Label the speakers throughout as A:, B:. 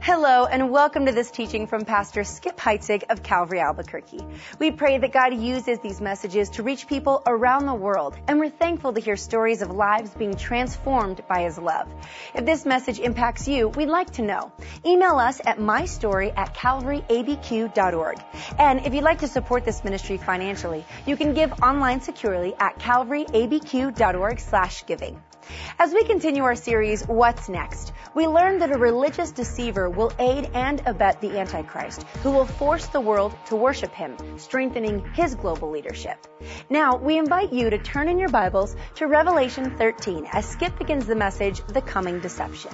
A: Hello, and welcome to this teaching from Pastor Skip Heitzig of Calvary Albuquerque. We pray that God uses these messages to reach people around the world, and we're thankful to hear stories of lives being transformed by His love. If this message impacts you, we'd like to know. Email us at mystory@calvaryabq.org. And if you'd like to support this ministry financially, you can give online securely at calvaryabq.org/giving. As we continue our series, What's Next?, we learn that a religious deceiver will aid and abet the Antichrist, who will force the world to worship him, strengthening his global leadership. Now, we invite you to turn in your Bibles to Revelation 13 as Skip begins the message, The Coming Deception.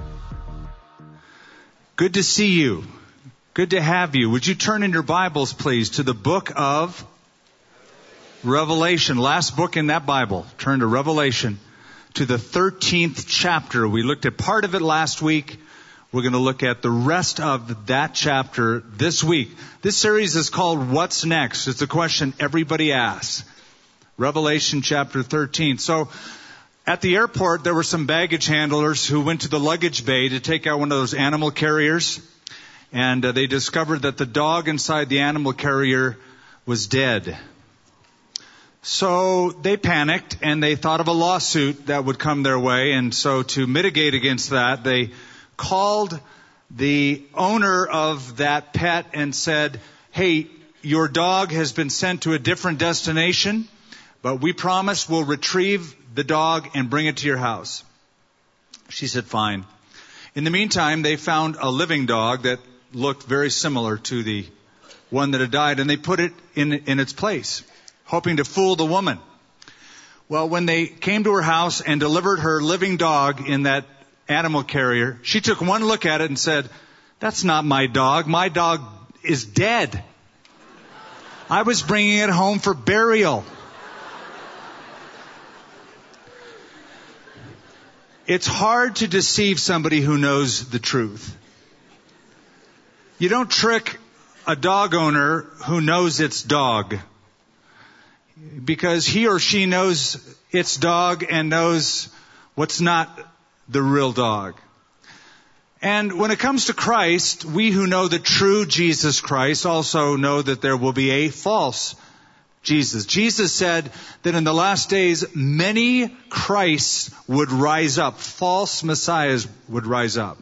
B: Good to see you. Good to have you. Would you turn in your Bibles, please, to the book of Revelation, last book in that Bible. Turn to Revelation, to the 13th chapter. We looked at part of it last week. We're going to look at the rest of that chapter this week. This series is called What's Next? It's a question everybody asks. Revelation chapter 13. So at the airport, there were some baggage handlers who went to the luggage bay to take out one of those animal carriers. And they discovered that the dog inside the animal carrier was dead. So they panicked and they thought of a lawsuit that would come their way. And so to mitigate against that, they called the owner of that pet and said, hey, your dog has been sent to a different destination, but we promise we'll retrieve the dog and bring it to your house. She said, fine. In the meantime, they found a living dog that looked very similar to the one that had died, and they put it in its place, hoping to fool the woman. Well, when they came to her house and delivered her living dog in that animal carrier, she took one look at it and said, that's not my dog. My dog is dead. I was bringing it home for burial. It's hard to deceive somebody who knows the truth. You don't trick a dog owner who knows its dog, because he or she knows its dog and knows what's not the real dog. And when it comes to Christ, we who know the true Jesus Christ also know that there will be a false Jesus. Jesus said that in the last days, many Christs would rise up. False messiahs would rise up.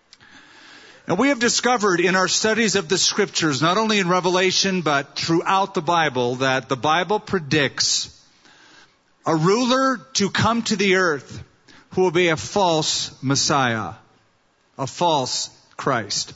B: And we have discovered in our studies of the Scriptures, not only in Revelation, but throughout the Bible, that the Bible predicts a ruler to come to the earth who will be a false Messiah, a false Christ.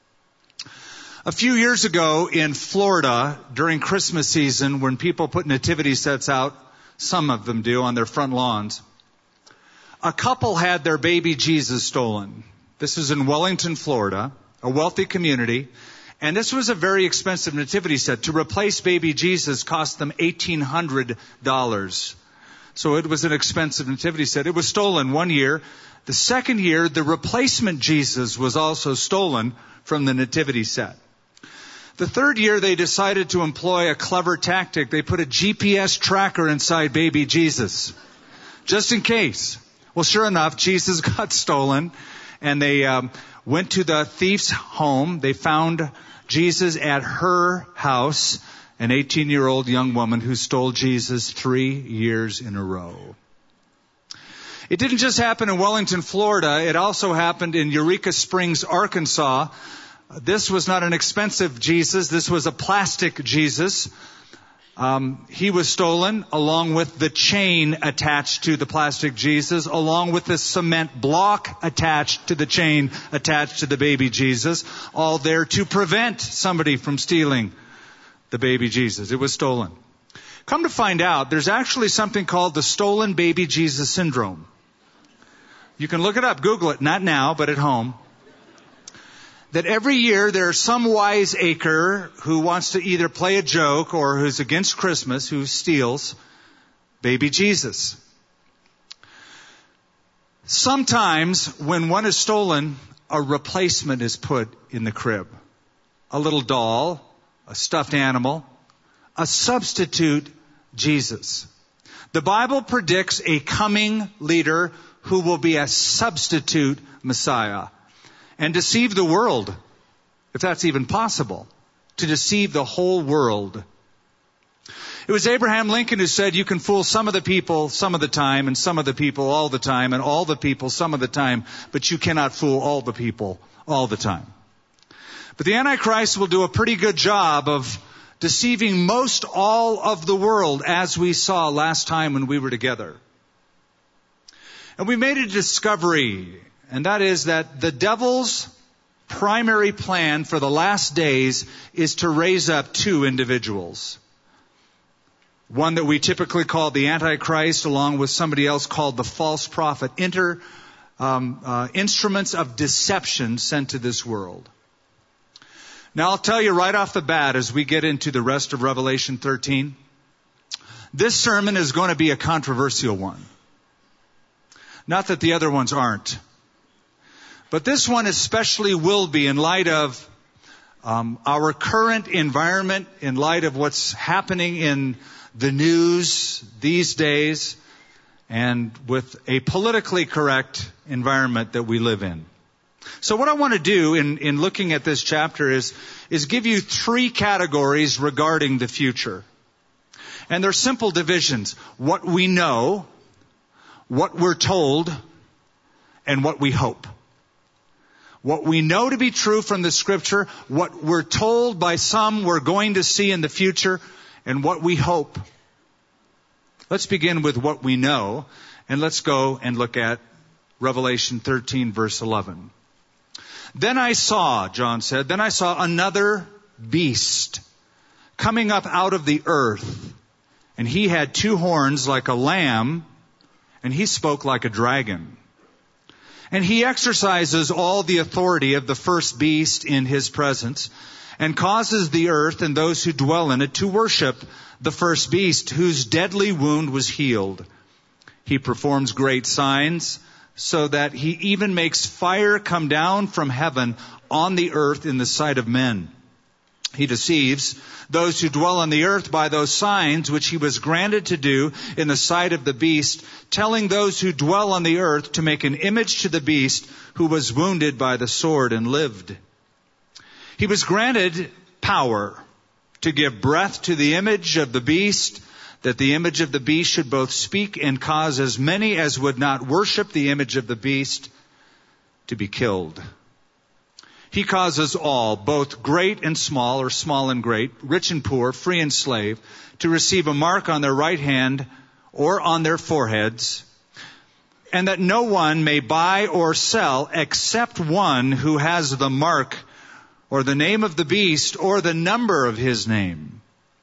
B: A few years ago in Florida, during Christmas season, when people put nativity sets out, some of them do, on their front lawns, a couple had their baby Jesus stolen. This was in Wellington, Florida, a wealthy community. And this was a very expensive nativity set. To replace baby Jesus cost them $1,800. So it was an expensive nativity set. It was stolen one year. The second year, the replacement Jesus was also stolen from the nativity set. The third year, they decided to employ a clever tactic. They put a GPS tracker inside baby Jesus, just in case. Well, sure enough, Jesus got stolen. And they went to the thief's home. They found Jesus at her house, an 18-year-old young woman who stole Jesus 3 years in a row. It didn't just happen in Wellington, Florida. It also happened in Eureka Springs, Arkansas. This was not an expensive Jesus. This was a plastic Jesus. He was stolen along with the chain attached to the plastic Jesus, along with the cement block attached to the chain attached to the baby Jesus, all there to prevent somebody from stealing the baby Jesus. It was stolen. Come to find out, there's actually something called the stolen baby Jesus syndrome. You can look it up, Google it, not now, but at home. That every year there's some wiseacre who wants to either play a joke or who's against Christmas who steals baby Jesus. Sometimes when one is stolen, a replacement is put in the crib. A little doll, a stuffed animal, a substitute Jesus. The Bible predicts a coming leader who will be a substitute Messiah. and deceive the world, if that's even possible, to deceive the whole world. It was Abraham Lincoln who said, you can fool some of the people some of the time, and some of the people all the time, and all the people some of the time, but you cannot fool all the people all the time. But the Antichrist will do a pretty good job of deceiving most all of the world, as we saw last time when we were together. And we made a discovery, and that is that the devil's primary plan for the last days is to raise up two individuals. One that we typically call the Antichrist, along with somebody else called the false prophet, instruments of deception sent to this world. Now I'll tell you right off the bat as we get into the rest of Revelation 13, this sermon is going to be a controversial one. Not that the other ones aren't. But this one especially will be in light of our current environment, in light of what's happening in the news these days, and with a politically correct environment that we live in. So what I want to do in looking at this chapter is give you three categories regarding the future. And they're simple divisions. What we know, what we're told, and what we hope. What we know to be true from the Scripture, what we're told by some we're going to see in the future, and what we hope. Let's begin with what we know, and let's go and look at Revelation 13, verse 11. Then I saw, John said, then I saw another beast coming up out of the earth, and he had two horns like a lamb, and he spoke like a dragon. And he exercises all the authority of the first beast in his presence, and causes the earth and those who dwell in it to worship the first beast, whose deadly wound was healed. He performs great signs, so that he even makes fire come down from heaven on the earth in the sight of men. He deceives those who dwell on the earth by those signs which he was granted to do in the sight of the beast, telling those who dwell on the earth to make an image to the beast who was wounded by the sword and lived. He was granted power to give breath to the image of the beast, that the image of the beast should both speak and cause as many as would not worship the image of the beast to be killed. He causes all, both great and small, or small and great, rich and poor, free and slave, to receive a mark on their right hand or on their foreheads, and that no one may buy or sell except one who has the mark or the name of the beast or the number of his name.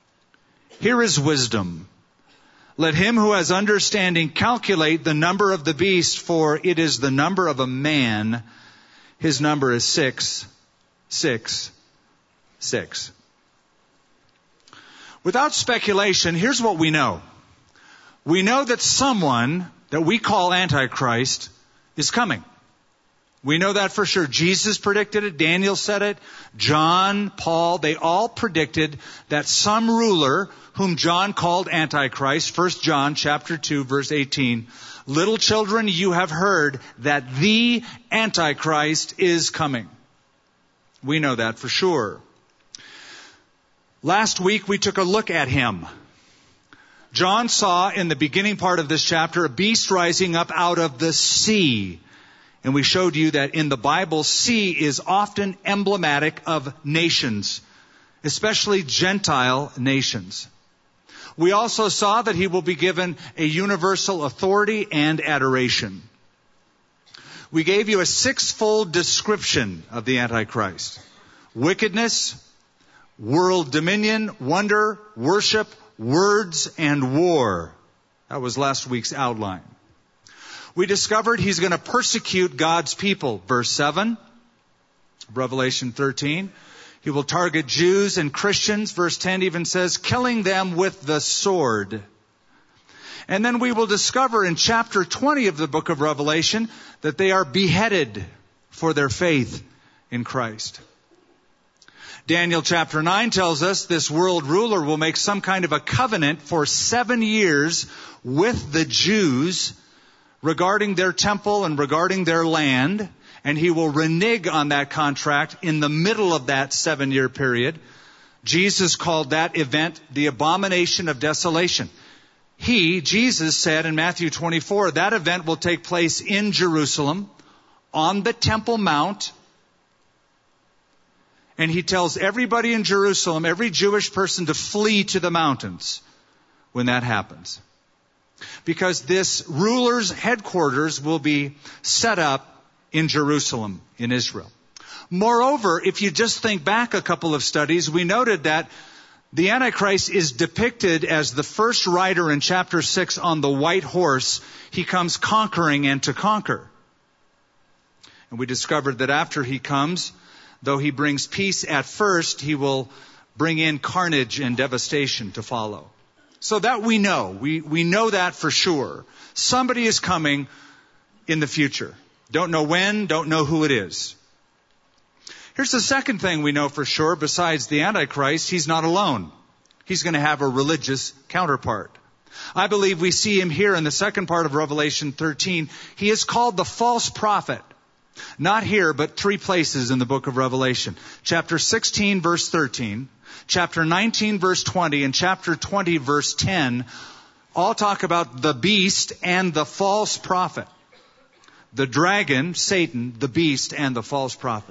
B: Here is wisdom. Let him who has understanding calculate the number of the beast, for it is the number of a man. His number is 666. Without speculation, here's what we know. We know that someone that we call Antichrist is coming. We know that for sure. Jesus predicted it. Daniel said it. John, Paul, they all predicted that some ruler whom John called Antichrist, 1 John chapter 2, verse 18, little children, you have heard that the Antichrist is coming. We know that for sure. Last week we took a look at him. John saw in the beginning part of this chapter a beast rising up out of the sea. And we showed you that in the Bible, sea is often emblematic of nations, especially Gentile nations. We also saw that he will be given a universal authority and adoration. We gave you a sixfold description of the Antichrist: wickedness, world dominion, wonder, worship, words, and war. That was last week's outline. We discovered he's going to persecute God's people. Verse 7, Revelation 13. He will target Jews and Christians. Verse 10 even says, killing them with the sword. And then we will discover in chapter 20 of the book of Revelation that they are beheaded for their faith in Christ. Daniel chapter 9 tells us this world ruler will make some kind of a covenant for 7 years with the Jews regarding their temple and regarding their land. and he will renege on that contract in the middle of that 7-year period. Jesus called that event the abomination of desolation. Jesus said in Matthew 24, that event will take place in Jerusalem, on the Temple Mount. And he tells everybody in Jerusalem, every Jewish person, to flee to the mountains when that happens. Because this ruler's headquarters will be set up in Jerusalem, in Israel. Moreover, if you just think back a couple of studies, we noted that the Antichrist is depicted as the first rider in chapter 6 on the white horse. He comes conquering and to conquer. And we discovered that after he comes, though he brings peace at first, he will bring in carnage and devastation to follow. So that we know. We know that for sure. Somebody is coming in the future. Don't know when, don't know who it is. Here's the second thing we know for sure. Besides the Antichrist, he's not alone. He's going to have a religious counterpart. I believe we see him here in the second part of Revelation 13. He is called the false prophet. Not here, but 3 places in the book of Revelation. Chapter 16, verse 13, chapter 19, verse 20, and chapter 20, verse 10, all talk about the beast and the false prophet. The dragon, Satan, the beast, and the false prophet.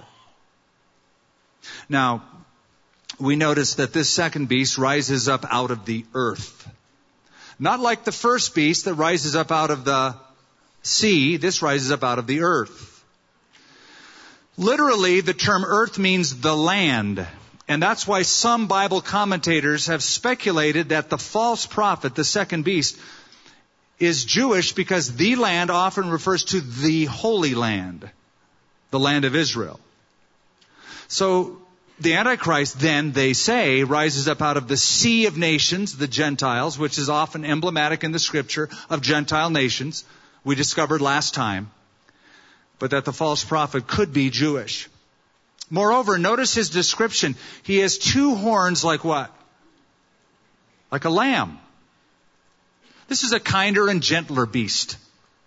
B: Now, we notice that this second beast rises up out of the earth. Not like the first beast that rises up out of the sea. This rises up out of the earth. Literally, the term earth means the land. And that's why some Bible commentators have speculated that the false prophet, the second beast, is Jewish because the land often refers to the Holy Land, the land of Israel. So the Antichrist then, they say, rises up out of the sea of nations, the Gentiles, which is often emblematic in the Scripture of Gentile nations. We discovered last time. But that the false prophet could be Jewish. Moreover, notice his description. He has 2 horns like what? Like a lamb. This is a kinder and gentler beast.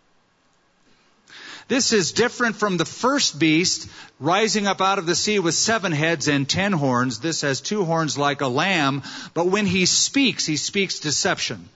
B: This is different from the first beast rising up out of the sea with 7 heads and 10 horns. This has 2 horns like a lamb, but when he speaks deception.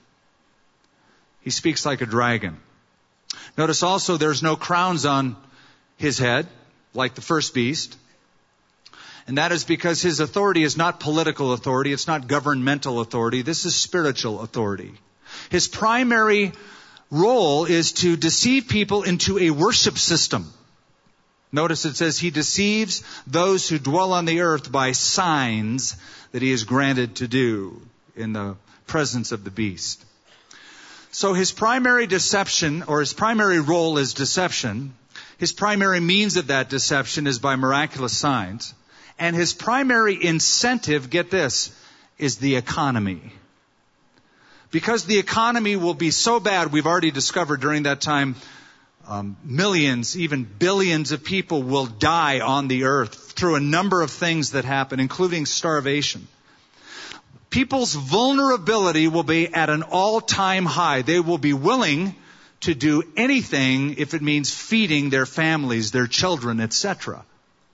B: He speaks like a dragon. Notice also there's no crowns on his head, like the first beast. And that is because his authority is not political authority. It's not governmental authority. This is spiritual authority. His primary role is to deceive people into a worship system. Notice it says he deceives those who dwell on the earth by signs that he is granted to do in the presence of the beast. So his primary deception, or his primary role is deception. His primary means of that deception is by miraculous signs. And his primary incentive, get this, is the economy. Because the economy will be so bad, we've already discovered during that time, millions, even billions of people will die on the earth through a number of things that happen, including starvation. People's vulnerability will be at an all-time high. They will be willing to do anything if it means feeding their families, their children, etc.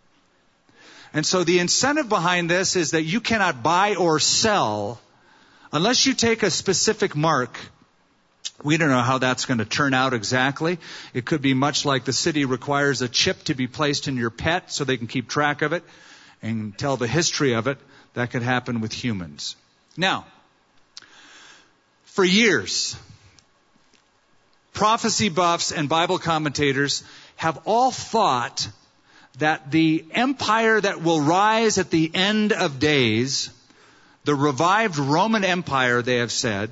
B: And so the incentive behind this is that you cannot buy or sell unless you take a specific mark. We don't know how that's going to turn out exactly. It could be much like the city requires a chip to be placed in your pet so they can keep track of it and tell the history of it. That could happen with humans. Now, for years, prophecy buffs and Bible commentators have all thought that the empire that will rise at the end of days, the revived Roman Empire, they have said,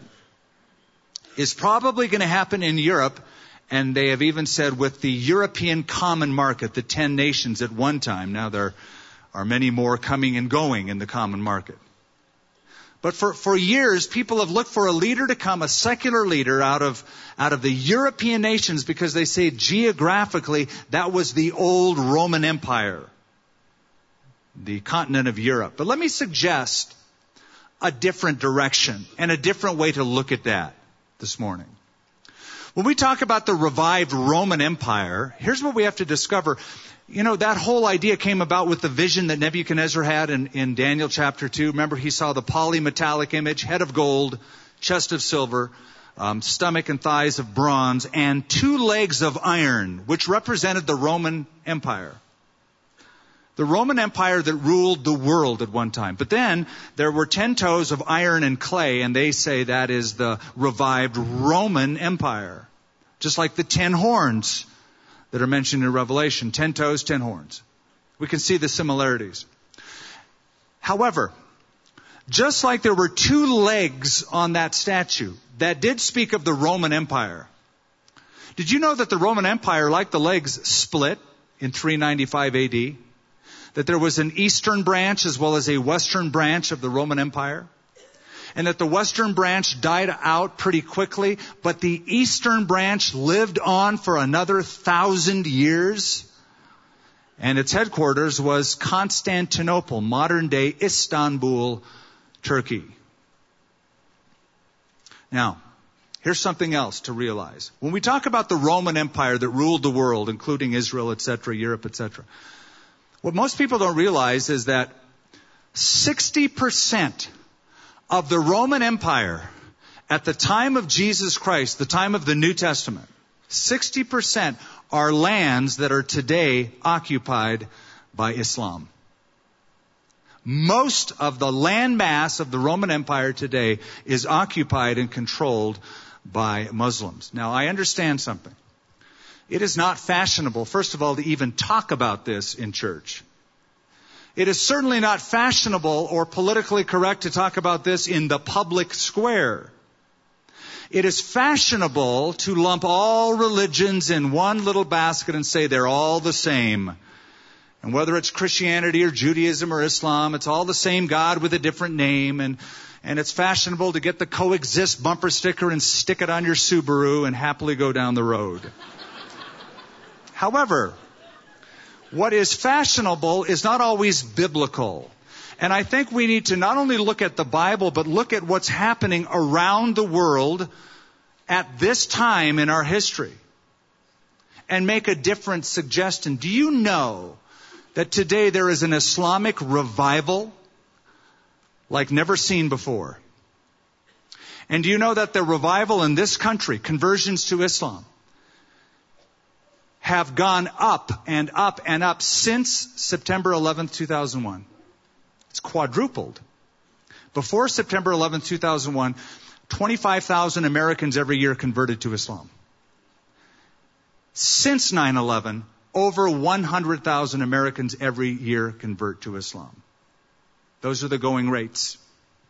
B: is probably going to happen in Europe, and they have even said with the European common market, the 10 nations at one time. Now there are many more coming and going in the common market. But for years, people have looked for a leader to come, a secular leader out of the European nations, because they say geographically that was the old Roman Empire, the continent of Europe. But let me suggest a different direction and a different way to look at that this morning. When we talk about the revived Roman Empire, here's what we have to discover. You know, that whole idea came about with the vision that Nebuchadnezzar had in Daniel chapter 2. Remember, he saw the polymetallic image, head of gold, chest of silver, stomach and thighs of bronze, and 2 legs of iron, which represented the Roman Empire. The Roman Empire that ruled the world at one time. But then there were 10 toes of iron and clay, and they say that is the revived Roman Empire. Just like the 10 horns that are mentioned in Revelation. 10 toes, 10 horns. We can see the similarities. However, just like there were 2 legs on that statue that did speak of the Roman Empire. Did you know that the Roman Empire, like the legs, split in 395 AD? That there was an eastern branch as well as a western branch of the Roman Empire? And that the western branch died out pretty quickly, but the eastern branch lived on for another 1,000 years. And its headquarters was Constantinople, modern-day Istanbul, Turkey. Now, here's something else to realize. When we talk about the Roman Empire that ruled the world, including Israel, etc., Europe, etc., what most people don't realize is that 60% of the Roman Empire at the time of Jesus Christ, the time of the New Testament, 60% are lands that are today occupied by Islam. Most of the land mass of the Roman Empire today is occupied and controlled by Muslims. Now, I understand something. It is not fashionable, first of all, to even talk about this in church. It is certainly not fashionable or politically correct to talk about this in the public square. It is fashionable to lump all religions in one little basket and say they're all the same. And whether it's Christianity or Judaism or Islam, it's all the same God with a different name. And it's fashionable to get the coexist bumper sticker and stick it on your Subaru and happily go down the road. However, what is fashionable is not always biblical. And I think we need to not only look at the Bible, but look at what's happening around the world at this time in our history and make a different suggestion. Do you know that today there is an Islamic revival like never seen before? And do you know that the revival in this country, conversions to Islam, have gone up and up and up since September 11th, 2001. It's quadrupled. Before September 11th, 2001, 25,000 Americans every year converted to Islam. Since 9/11, over 100,000 Americans every year convert to Islam. Those are the going rates.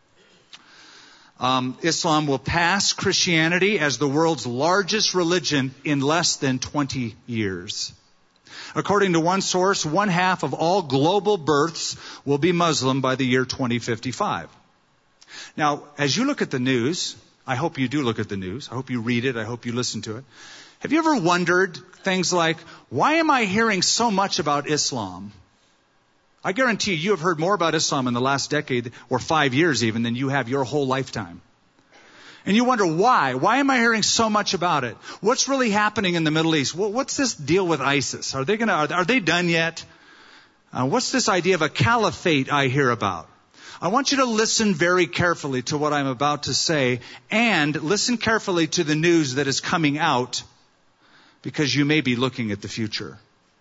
B: Islam will pass Christianity as the world's largest religion in less than 20 years. According to one source, 1/2 of all global births will be Muslim by the year 2055. Now, as you look at the news, I hope you do look at the news. I hope you read it. I hope you listen to it. Have you ever wondered things like, why am I hearing so much about Islam? I guarantee you have heard more about Islam in the last decade, or 5 years even, than you have your whole lifetime. And you wonder why? Why am I hearing so much about it? What's really happening in the Middle East? What's this deal with ISIS? Are they done yet? What's this idea of a caliphate I hear about? I want you to listen very carefully to what I'm about to say, and listen carefully to the news that is coming out, because you may be looking at the future.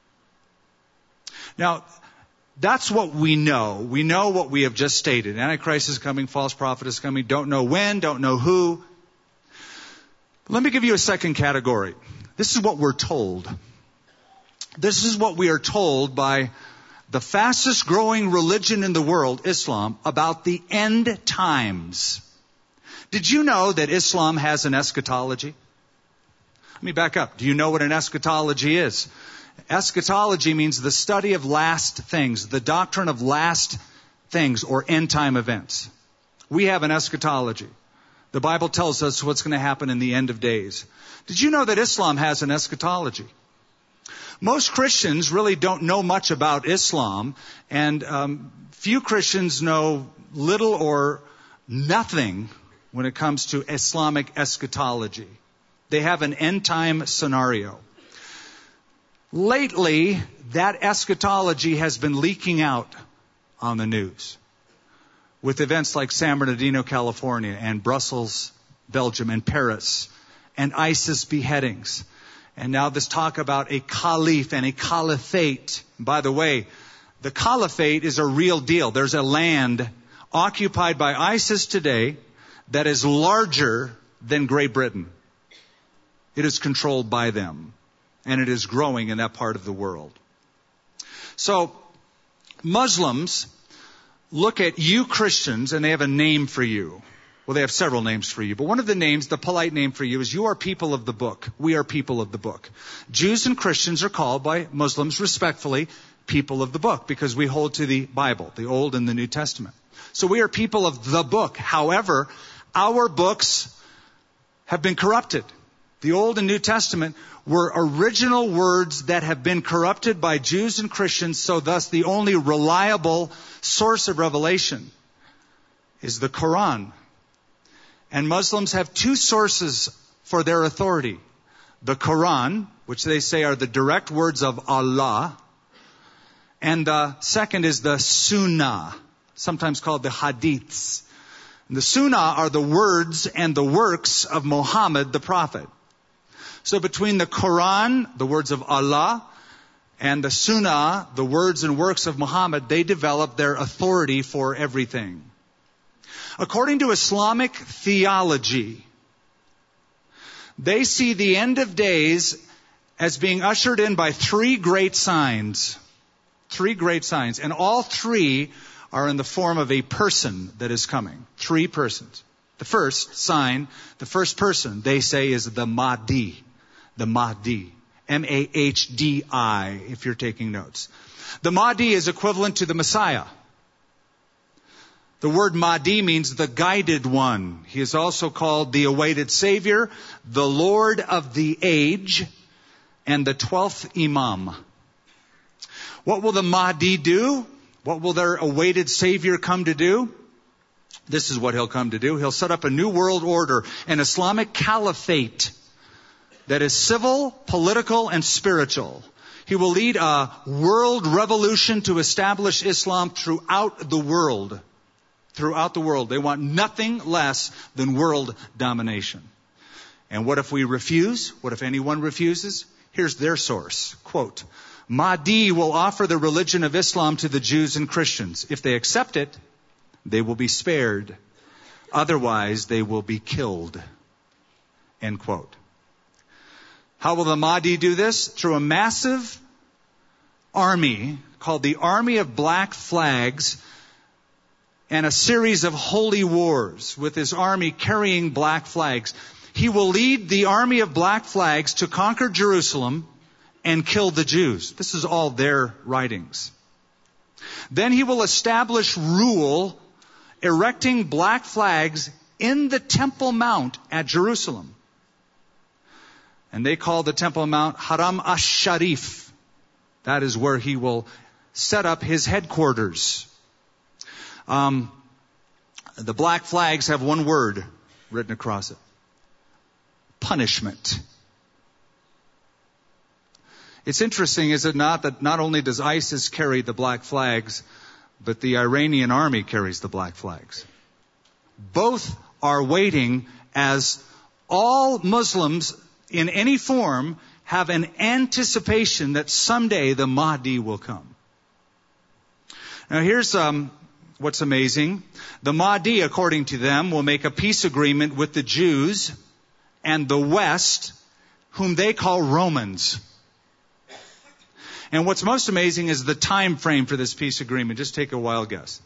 B: Now, that's what we know. We know what we have just stated. Antichrist is coming, false prophet is coming, don't know when, don't know who. Let me give you a second category. This is what we're told. This is what we are told by the fastest growing religion in the world, Islam, about the end times. Did you know that Islam has an eschatology? Let me back up. Do you know what an eschatology is? Eschatology means the study of last things, the doctrine of last things or end time events. We have an eschatology. The Bible tells us what's going to happen in the end of days. Did you know that Islam has an eschatology? Most Christians really don't know much about Islam, and few Christians know little or nothing when it comes to Islamic eschatology. They have an end time scenario. Lately, that eschatology has been leaking out on the news with events like San Bernardino, California, and Brussels, Belgium, and Paris, and ISIS beheadings. And now this talk about a caliph and a caliphate. By the way, the caliphate is a real deal. There's a land occupied by ISIS today that is larger than Great Britain. It is controlled by them, and it is growing in that part of the world. So, Muslims look at you Christians, and they have a name for you. Well, they have several names for you, but one of the names, the polite name for you, is you are people of the book. We are people of the book. Jews and Christians are called by Muslims respectfully people of the book because we hold to the Bible, the Old and the New Testament. So we are people of the book. However, our books have been corrupted. The Old and New Testament were original words that have been corrupted by Jews and Christians, so thus the only reliable source of revelation is the Quran. And Muslims have two sources for their authority. The Quran, which they say are the direct words of Allah, and the second is the Sunnah, sometimes called the Hadiths. And the Sunnah are the words and the works of Muhammad the Prophet. So between the Quran, the words of Allah, and the Sunnah, the words and works of Muhammad, they develop their authority for everything. According to Islamic theology, they see the end of days as being ushered in by three great signs. Three great signs. And all three are in the form of a person that is coming. Three persons. The first sign, the first person, they say, is the Mahdi. The Mahdi. M-A-H-D-I, if you're taking notes. The Mahdi is equivalent to the Messiah. The word Mahdi means the guided one. He is also called the awaited Savior, the Lord of the age, and the 12th Imam. What will the Mahdi do? What will their awaited Savior come to do? This is what he'll come to do. He'll set up a new world order, an Islamic caliphate that is civil, political, and spiritual. He will lead a world revolution to establish Islam throughout the world. Throughout the world. They want nothing less than world domination. And what if we refuse? What if anyone refuses? Here's their source. Quote, Mahdi will offer the religion of Islam to the Jews and Christians. If they accept it, they will be spared. Otherwise, they will be killed. End quote. How will the Mahdi do this? Through a massive army called the Army of Black Flags and a series of holy wars with his army carrying black flags. He will lead the Army of Black Flags to conquer Jerusalem and kill the Jews. This is all their writings. Then he will establish rule, erecting black flags in the Temple Mount at Jerusalem. And they call the Temple Mount Haram Ash-Sharif. That is where he will set up his headquarters. The black flags have one word written across it. Punishment. It's interesting, is it not, that not only does ISIS carry the black flags, but the Iranian army carries the black flags. Both are waiting as all Muslims in any form have an anticipation that someday the Mahdi will come. Now here's what's amazing. The Mahdi, according to them, will make a peace agreement with the Jews and the West, whom they call Romans. And what's most amazing is the time frame for this peace agreement. Just take a wild guess.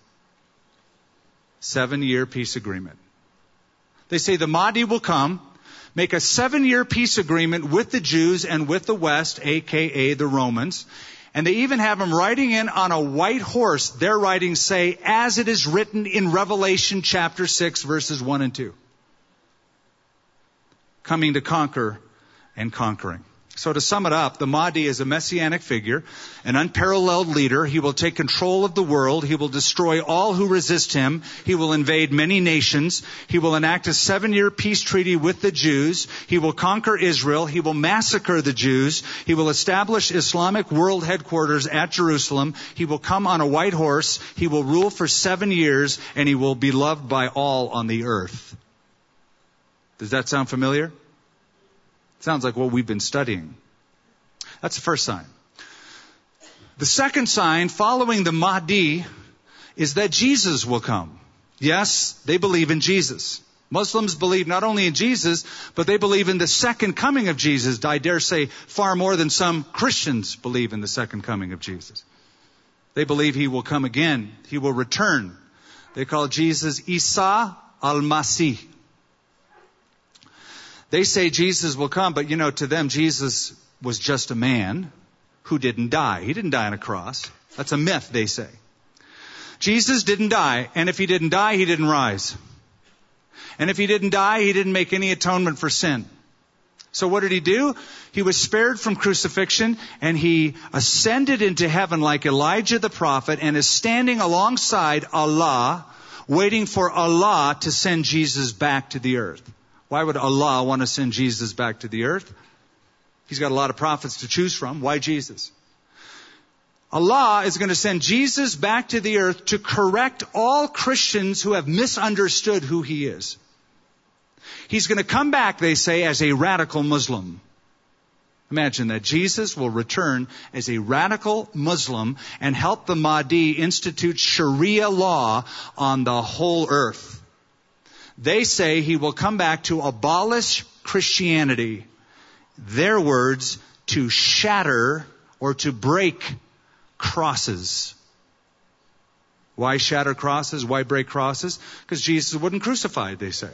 B: 7-year peace agreement. They say the Mahdi will come, make a 7-year peace agreement with the Jews and with the West, aka the Romans. And they even have him riding in on a white horse. Their writings say, as it is written in Revelation chapter 6, verses 1 and 2. Coming to conquer and conquering. So to sum it up, the Mahdi is a messianic figure, an unparalleled leader. He will take control of the world. He will destroy all who resist him. He will invade many nations. He will enact a 7-year peace treaty with the Jews. He will conquer Israel. He will massacre the Jews. He will establish Islamic world headquarters at Jerusalem. He will come on a white horse. He will rule for 7 years, and he will be loved by all on the earth. Does that sound familiar? Sounds like what we've been studying. That's the first sign. The second sign following the Mahdi is that Jesus will come. Yes, they believe in Jesus. Muslims believe not only in Jesus, but they believe in the second coming of Jesus. I dare say far more than some Christians believe in the second coming of Jesus. They believe he will come again. He will return. They call Jesus Isa al-Masih. They say Jesus will come, but to them, Jesus was just a man who didn't die. He didn't die on a cross. That's a myth, they say. Jesus didn't die, and if he didn't die, he didn't rise. And if he didn't die, he didn't make any atonement for sin. So what did he do? He was spared from crucifixion, and he ascended into heaven like Elijah the prophet, and is standing alongside Allah, waiting for Allah to send Jesus back to the earth. Why would Allah want to send Jesus back to the earth? He's got a lot of prophets to choose from. Why Jesus? Allah is going to send Jesus back to the earth to correct all Christians who have misunderstood who he is. He's going to come back, they say, as a radical Muslim. Imagine that Jesus will return as a radical Muslim and help the Mahdi institute Sharia law on the whole earth. They say he will come back to abolish Christianity. Their words, to shatter or to break crosses. Why shatter crosses? Why break crosses? Because Jesus wasn't crucified, they say.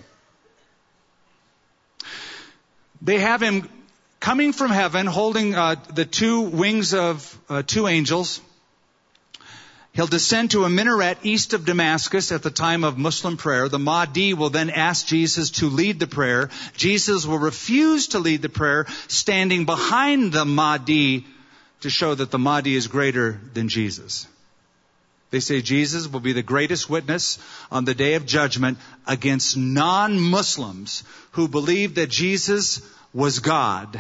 B: They have him coming from heaven holding the two wings of two angels. He'll descend to a minaret east of Damascus at the time of Muslim prayer. The Mahdi will then ask Jesus to lead the prayer. Jesus will refuse to lead the prayer, standing behind the Mahdi to show that the Mahdi is greater than Jesus. They say Jesus will be the greatest witness on the day of judgment against non-Muslims who believe that Jesus was God.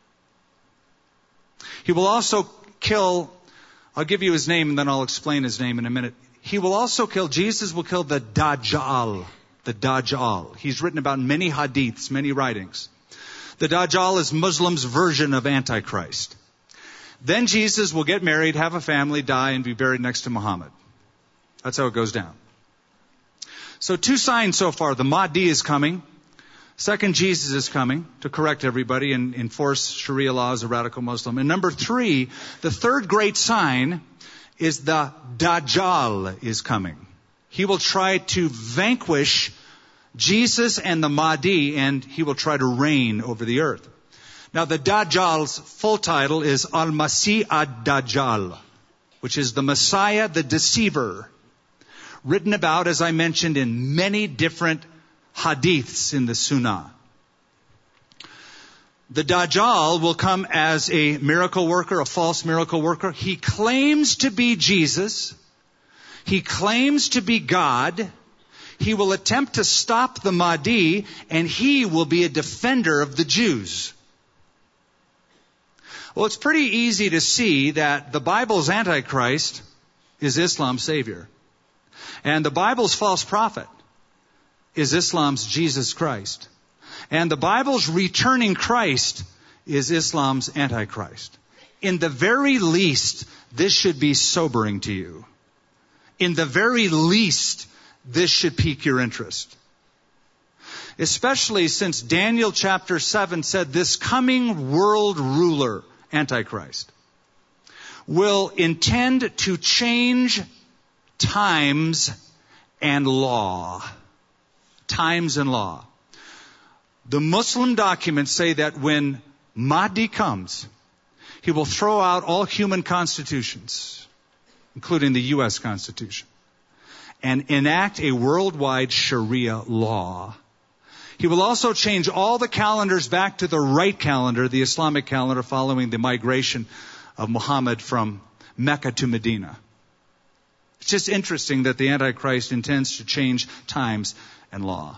B: He will also kill, I'll give you his name and then I'll explain his name in a minute. Jesus will kill the Dajjal. The Dajjal. He's written about in many hadiths, many writings. The Dajjal is Muslims' version of Antichrist. Then Jesus will get married, have a family, die, and be buried next to Muhammad. That's how it goes down. So 2 signs so far. The Mahdi is coming. Second, Jesus is coming to correct everybody and enforce Sharia law as a radical Muslim. And number 3, the third great sign is the Dajjal is coming. He will try to vanquish Jesus and the Mahdi, and he will try to reign over the earth. Now, the Dajjal's full title is Al-Masih ad-Dajjal, which is the Messiah, the deceiver, written about, as I mentioned, in many different hadiths in the Sunnah. The Dajjal will come as a miracle worker, a false miracle worker. He claims to be Jesus. He claims to be God. He will attempt to stop the Mahdi, and he will be a defender of the Jews. Well, it's pretty easy to see that the Bible's Antichrist is Islam's Savior. And the Bible's false prophet is Islam's Jesus Christ. And the Bible's returning Christ is Islam's Antichrist. In the very least, this should be sobering to you. In the very least, this should pique your interest. Especially since Daniel chapter 7 said this coming world ruler, Antichrist, will intend to change times and law. Times and law. The Muslim documents say that when Mahdi comes, he will throw out all human constitutions, including the U.S. Constitution, and enact a worldwide Sharia law. He will also change all the calendars back to the right calendar, the Islamic calendar, following the migration of Muhammad from Mecca to Medina. It's just interesting that the Antichrist intends to change times and law.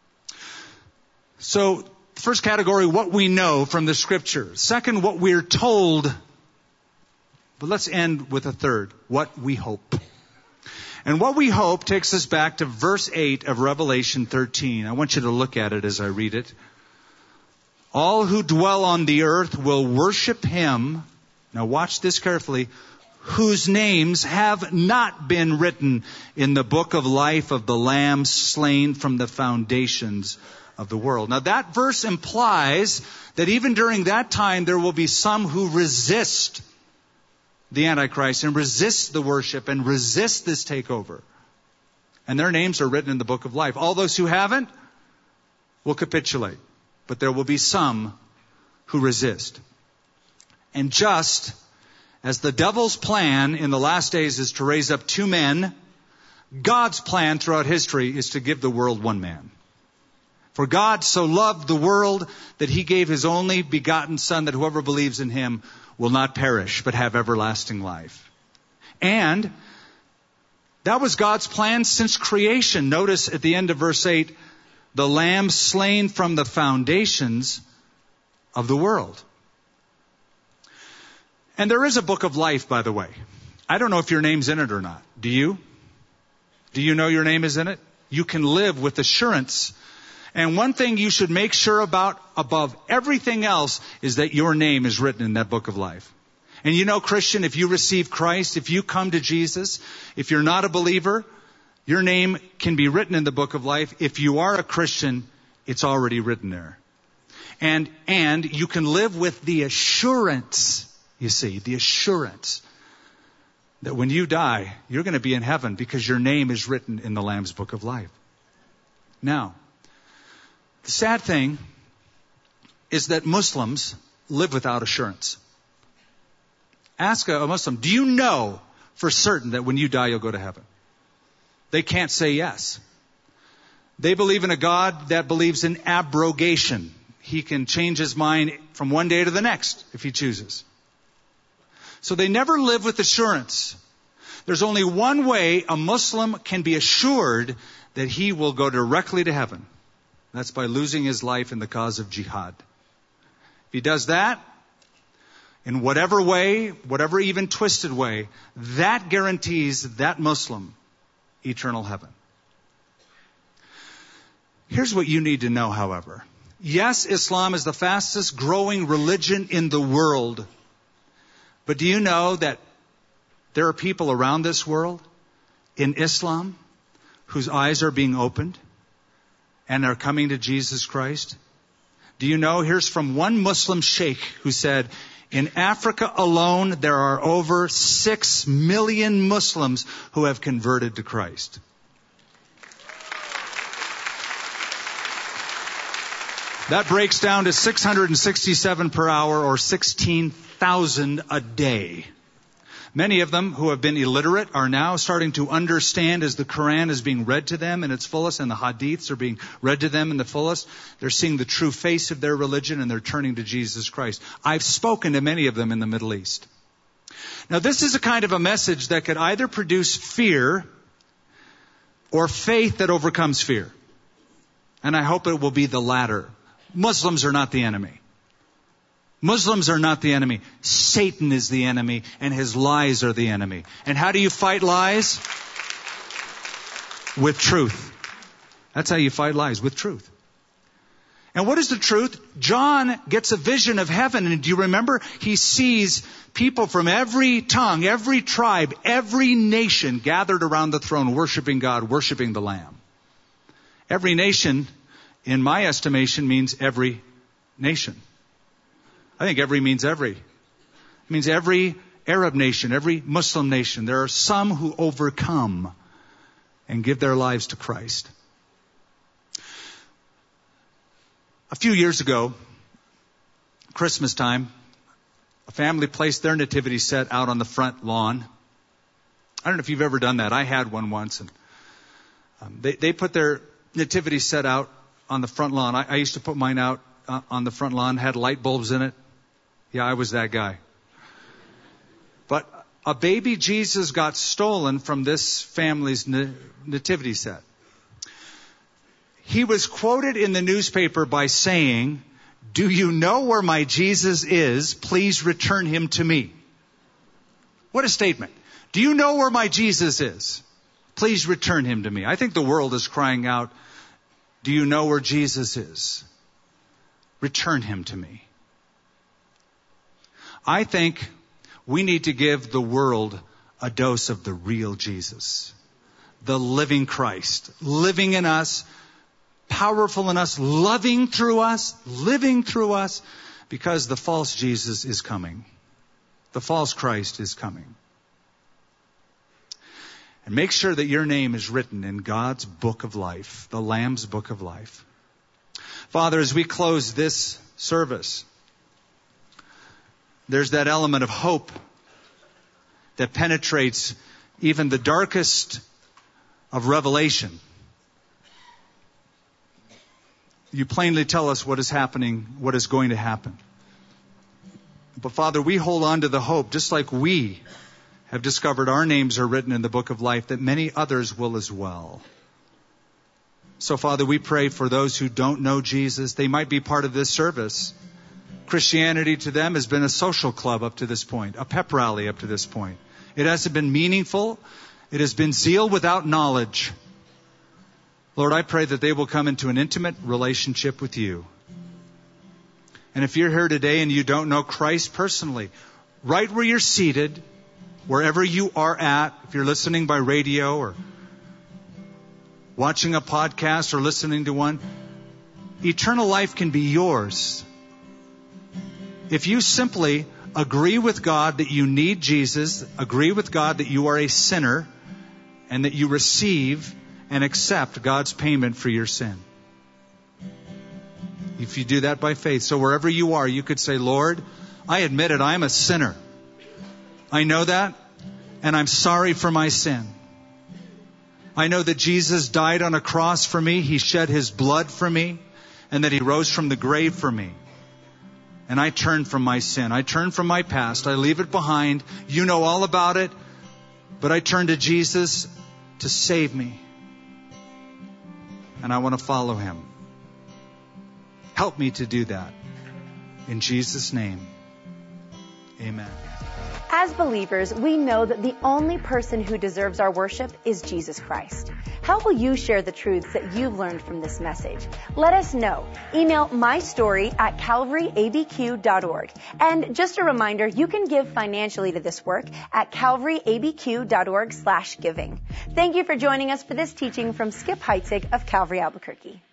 B: So, first category, what we know from the Scriptures. Second, what we're told. But let's end with a third, what we hope. And what we hope takes us back to verse 8 of Revelation 13. I want you to look at it as I read it. All who dwell on the earth will worship him. Now watch this carefully. Whose names have not been written in the book of life of the Lamb slain from the foundations of the world. Now that verse implies that even during that time there will be some who resist the Antichrist and resist the worship and resist this takeover. And their names are written in the book of life. All those who haven't will capitulate. But there will be some who resist. And just as the devil's plan in the last days is to raise up two men, God's plan throughout history is to give the world one man. For God so loved the world that he gave his only begotten Son, that whoever believes in him will not perish, but have everlasting life. And that was God's plan since creation. Notice at the end of verse 8, the Lamb slain from the foundations of the world. And there is a book of life, by the way. I don't know if your name's in it or not. Do you? Do you know your name is in it? You can live with assurance. And one thing you should make sure about above everything else is that your name is written in that book of life. And you know, Christian, if you receive Christ, if you come to Jesus, if you're not a believer, your name can be written in the book of life. If you are a Christian, it's already written there. And you can live with the assurance, you see, the assurance that when you die, you're going to be in heaven because your name is written in the Lamb's book of life. Now, the sad thing is that Muslims live without assurance. Ask a Muslim, do you know for certain that when you die you'll go to heaven? They can't say yes. They believe in a God that believes in abrogation. He can change his mind from one day to the next if he chooses. So they never live with assurance. There's only one way a Muslim can be assured that he will go directly to heaven. That's by losing his life in the cause of jihad. If he does that, in whatever way, whatever even twisted way, that guarantees that Muslim eternal heaven. Here's what you need to know, however. Yes, Islam is the fastest growing religion in the world. But do you know that there are people around this world in Islam whose eyes are being opened and are coming to Jesus Christ? Do you know, here's from one Muslim sheikh who said, in Africa alone, there are over 6 million Muslims who have converted to Christ. That breaks down to 667 per hour or 16,000 a day. Many of them who have been illiterate are now starting to understand as the Quran is being read to them in its fullest and the hadiths are being read to them in the fullest. They're seeing the true face of their religion and they're turning to Jesus Christ. I've spoken to many of them in the Middle East. Now this is a kind of a message that could either produce fear or faith that overcomes fear. And I hope it will be the latter. Muslims are not the enemy. Muslims are not the enemy. Satan is the enemy, and his lies are the enemy. And how do you fight lies? With truth. That's how you fight lies, with truth. And what is the truth? John gets a vision of heaven, and do you remember? He sees people from every tongue, every tribe, every nation gathered around the throne, worshiping God, worshiping the Lamb. Every nation, in my estimation, means every nation. I think every means every. It means every Arab nation, every Muslim nation. There are some who overcome and give their lives to Christ. A few years ago, Christmas time, a family placed their nativity set out on the front lawn. I don't know if you've ever done that. I had one once. And they put their nativity set out on the front lawn. I used to put mine out on the front lawn, had light bulbs in it. Yeah, I was that guy. But a baby Jesus got stolen from this family's nativity set. He was quoted in the newspaper by saying, "Do you know where my Jesus is? Please return him to me." What a statement. Do you know where my Jesus is? Please return him to me. I think the world is crying out, do you know where Jesus is? Return him to me. I think we need to give the world a dose of the real Jesus, the living Christ, living in us, powerful in us, loving through us, living through us, because the false Jesus is coming. The false Christ is coming. And make sure that your name is written in God's book of life, the Lamb's book of life. Father, as we close this service, there's that element of hope that penetrates even the darkest of revelation. You plainly tell us what is happening, what is going to happen. But Father, we hold on to the hope, just like we have discovered our names are written in the book of life, that many others will as well. So Father, we pray for those who don't know Jesus. They might be part of this service. Christianity to them has been a social club up to this point, a pep rally up to this point. It hasn't been meaningful. It has been zeal without knowledge. Lord, I pray that they will come into an intimate relationship with you. And if you're here today and you don't know Christ personally, right where you're seated, wherever you are at, if you're listening by radio or watching a podcast or listening to one, eternal life can be yours. If you simply agree with God that you need Jesus, agree with God that you are a sinner, and that you receive and accept God's payment for your sin. If you do that by faith, so wherever you are, you could say, Lord, I admit it, I'm a sinner. I know that, and I'm sorry for my sin. I know that Jesus died on a cross for me. He shed his blood for me, and that he rose from the grave for me. And I turn from my sin. I turn from my past. I leave it behind. You know all about it, but I turn to Jesus to save me. And I want to follow him. Help me to do that. In Jesus' name, amen.
A: As believers, we know that the only person who deserves our worship is Jesus Christ. How will you share the truths that you've learned from this message? Let us know. Email mystory@calvaryabq.org. And just a reminder, you can give financially to this work at calvaryabq.org/giving. Thank you for joining us for this teaching from Skip Heitzig of Calvary Albuquerque.